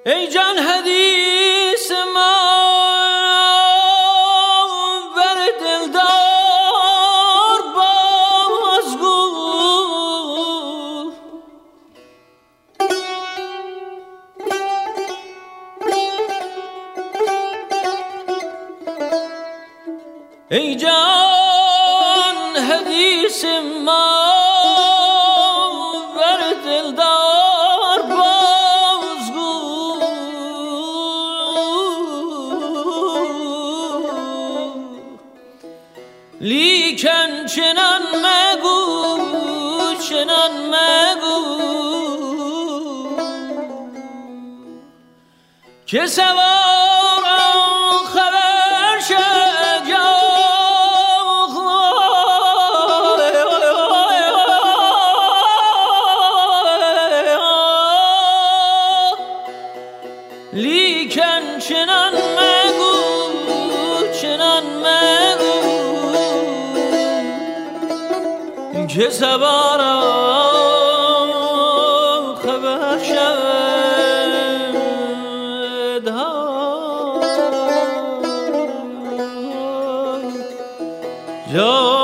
ای جان حدیث ما بر دلدار بازگو، ای جان حدیث ما بر دلدار بازگو، لیکن چنان مگو چنان مگو که سوارم خبر شد جا، لیکن چنان مگو چنان مگو که سوارم خبر شد جا.